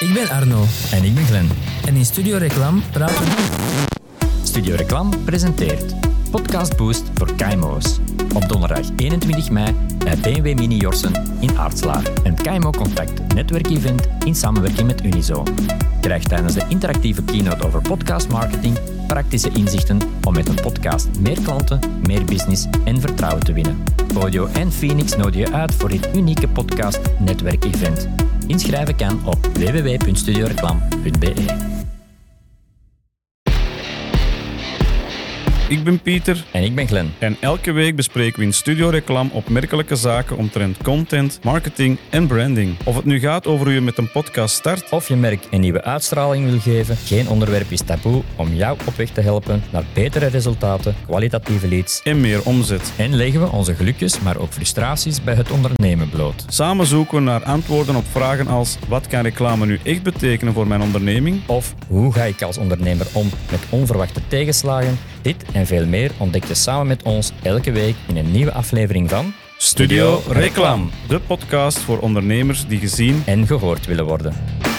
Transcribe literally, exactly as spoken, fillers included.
Ik ben Arno. En ik ben Glenn. En in Studio Reclam praten we... Studio Reclam presenteert Podcast Boost voor K M O's. Op donderdag eenentwintig mei bij B M W Mini Jorsen in Aartslaar. Een K M O Contact netwerkevent in samenwerking met Unizo. Krijg tijdens de interactieve keynote over podcastmarketing praktische inzichten om met een podcast meer klanten, meer business en vertrouwen te winnen. Podio en Phoenix nodigen je uit voor dit unieke podcast netwerkevent. Inschrijven kan op w w w punt studio reclam punt b e. Ik ben Pieter. En ik ben Glenn. En elke week bespreken we in Studio Reclam opmerkelijke zaken omtrent content, marketing en branding. Of het nu gaat over hoe je met een podcast start, Of je merk een nieuwe uitstraling wil geven, geen onderwerp is taboe om jou op weg te helpen naar betere resultaten, kwalitatieve leads. en meer omzet. En leggen we onze gelukjes, maar ook frustraties bij het ondernemen bloot. Samen zoeken we naar antwoorden op vragen als: wat kan reclame nu echt betekenen voor mijn onderneming? Of hoe ga ik als ondernemer om met onverwachte tegenslagen? Dit en veel meer ontdek je samen met ons elke week in een nieuwe aflevering van Studio Reclam, de podcast voor ondernemers die gezien en gehoord willen worden.